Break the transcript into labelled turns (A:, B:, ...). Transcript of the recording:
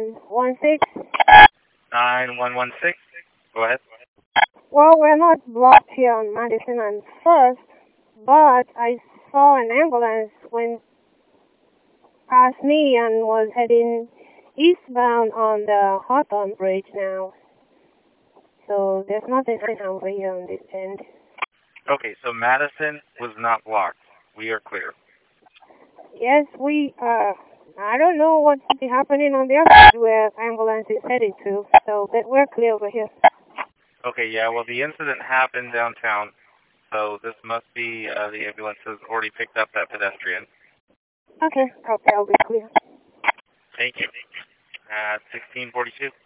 A: 91116.
B: 9116. Go ahead.
A: Well, we're not blocked here on Madison and First, but I saw an ambulance went past me and was heading eastbound on the Hawthorne Bridge now. So there's nothing over here on this end.
B: Okay, so Madison was not blocked. We are clear.
A: Yes, we are. I don't know what's happening on the other side where ambulance is heading to, so that we're clear over here.
B: Okay, yeah, well, the incident happened downtown, so this must be the ambulance has already picked up that pedestrian.
A: Okay, I'll be clear.
B: Thank you. 1642.